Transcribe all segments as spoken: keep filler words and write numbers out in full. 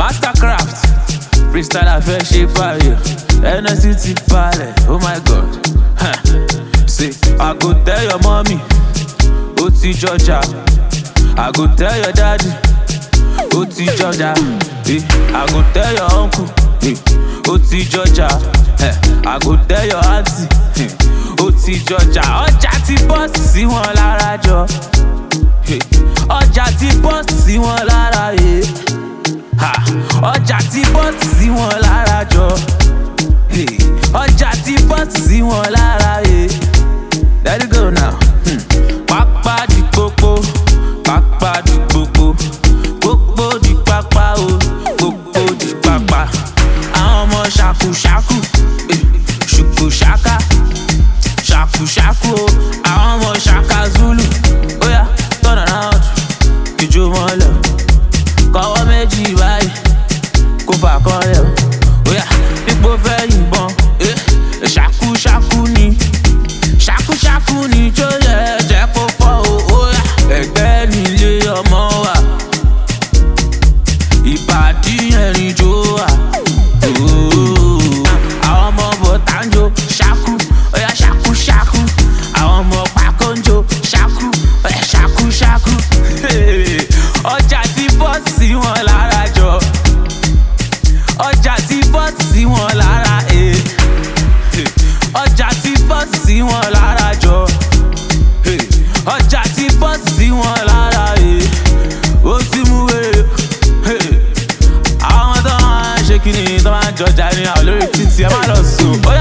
Mastercraft, freestyle affair ṣe fire. Energy ti balẹ̀, oh my god. Huh. Say, I go tell your mommy, ó ti jọjà. I go tell your daddy, ó ti jọjà. Eh, I go tell your uncle, eh, ó ti jọjà. Eh, I go tell your auntie, eh, ó ti jọjà. Ọjà ti bọ́ọ̀sì sí wọn lára jọ. Eh, ọjà ti bọ́ọ̀sì sí wọn lára yẹ. Ha, ọjà ti bọ́ọ̀sì sí wọn lára jọ. Eh, ọjà ti bọ́ọ̀sì sí wọn lára yẹ. Let it go now. Hmm. Pápá di pópó, pápá di pópó, pópó di pápá o, pópó di pápá. Àwọn ọmọ ṣàkúṣàkú, eh, ṣùkúṣàká, ṣàkúṣàkú o. Àwọn ọmọ ṣàkà Zulu, ó yá turn around, ìjó mọ́lẹ̀, kọ́wọ́ méjì báyìí, kó fà kọ́lẹ̀ o. Ó yá ipò fẹ́ yìnbọn, eh, ṣàkúṣàkú ni. Ṣàkúṣàkú ni tó yẹ jẹ́ kó fọ́ o, ó yá. Ẹgbẹ́ nílé ọmọ wa, ìbàdí ẹ̀rìn jó wa. Àwọn ọmọ bọ̀tá ń jó ṣàkú, ó yá ṣàkúṣàkú. Àwọn ọmọ pàkó ń jó ṣàkú, ó yá ṣàkúṣàkú. Ọjà ti bọ́ọ̀sì sí wọn lára jọ. Ọjà ti bọ́ọ̀sì sí wọn lára ẹ̀. Ọjà ti bọ́ọ̀sì sí wọn lára jọ. Ọjà ti bọ́ọ̀sì sí wọn lára ẹ̀. Ó ti mú wèrè. Àwọn tó máa ń ṣe kíni tó máa ń jọjà ní àwọn lórí títì ẹ má lọ sùn. Ó yá.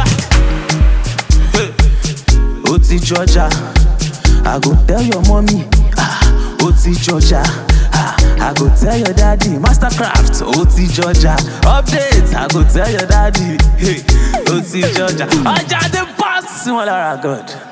Ó ti jọjà. I go tell your mommy. Ah, ó ti jọjà. Ah, I go tell your daddy. Mastercraft, ó ti jọjà. Update, I go tell your daddy. Hey, ó ti jọjà. Ọjà ti bọ́ọ̀sì sí wọn lára God.